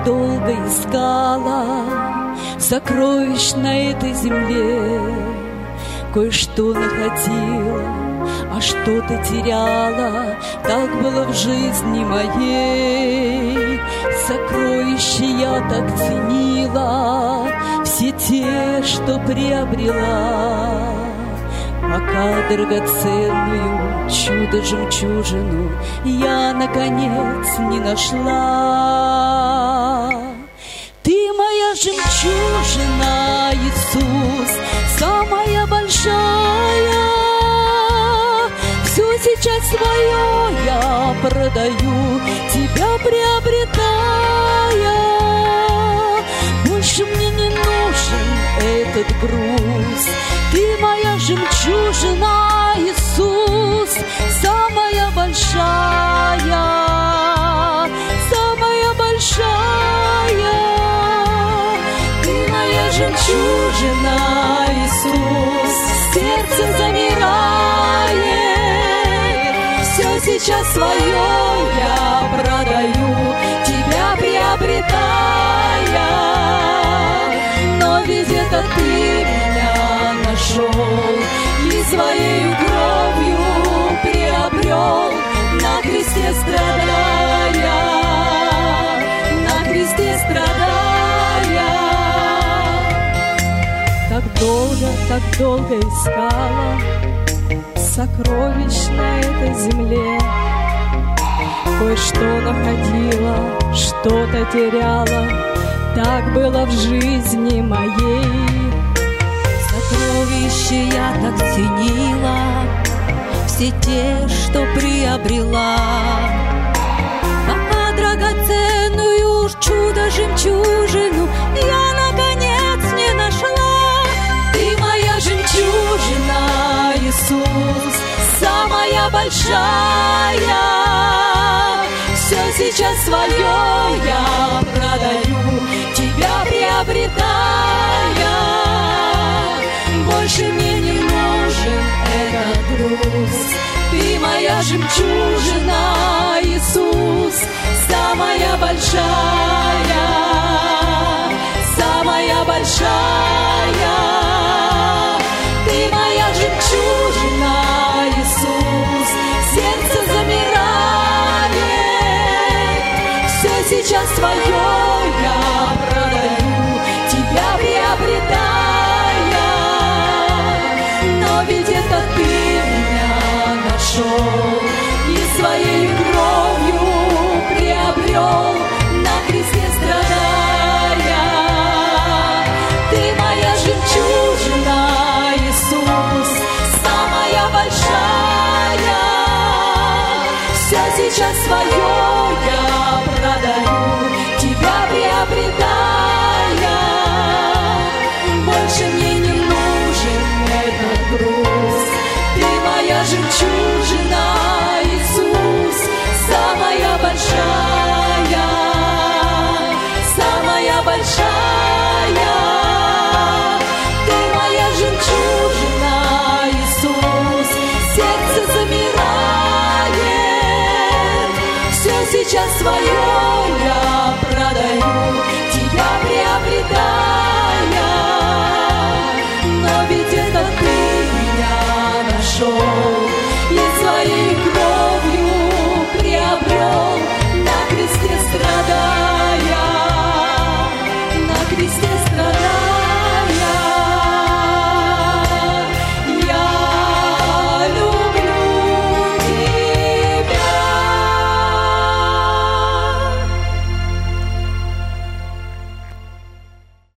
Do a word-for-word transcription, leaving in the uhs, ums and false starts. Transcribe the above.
долго искала сокровищ на этой земле. Кое-что находила, а что-то теряла. Так было в жизни моей. Сокровища я так ценила, все те, что приобрела. Пока драгоценную чудо-жемчужину я, наконец, не нашла. Ты моя жемчужина, Иисус, самая большая. Все сейчас свое я продаю, тебя приобретая. Больше мне не нужен этот груз. Ты моя жемчужина, Иисус, самая большая, самая большая. Ты моя жемчужина, Иисус, сердце замирает. Все сейчас свое я продаю, тебя приобретая. Но ведь это ты меня нашел и своей кровью приобрел, на кресте страдая, на кресте страдая. Так долго, так долго искала сокровищ на этой земле. Кое-что находила, что-то теряла. Так было в жизни моей. Сокровища я так ценила, все те, что приобрела. Пока драгоценную чудо-жемчужину я, наконец, не нашла. Ты моя жемчужина, Иисус, самая большая. Все сейчас свое я продаю, тебя приобретая. Больше мне не нужен этот груз. Ты моя жемчужина, Иисус, самая большая, самая большая. Ты моя жемчужина, Иисус, сердце замирает. Все сейчас свое я продаю, тебя приобретая. Но ведь это ты меня нашел и своей кровью приобрел, на кресте страдая. Ты моя жемчужина, Иисус, самая большая. Все сейчас свое я продаю, тебя приобретая. Больше мне не нужен этот груз. Ты моя жемчужина, Иисус, самая большая, самая большая. Ты моя жемчужина, Иисус, сердце замирает. Все сейчас свое я продаю, тебя приобретая. Но ведь это ты меня нашел